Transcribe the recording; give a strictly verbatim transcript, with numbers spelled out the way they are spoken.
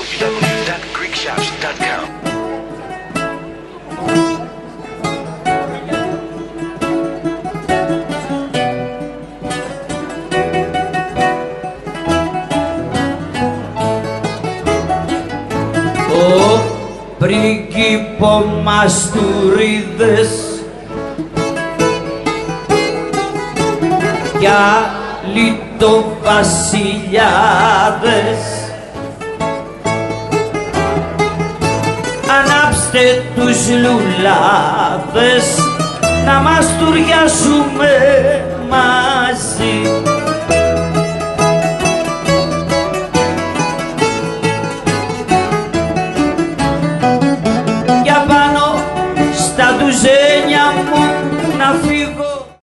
w w w dot greek shops dot com. Ο πρίγκιπο Μαστουρίδες κι άλλοι το βασιλιάδες, ανάψτε τους λουλάδες να μαστουριάσουμε μαζί. Για πάνω στα ντουζένια μου να φύγω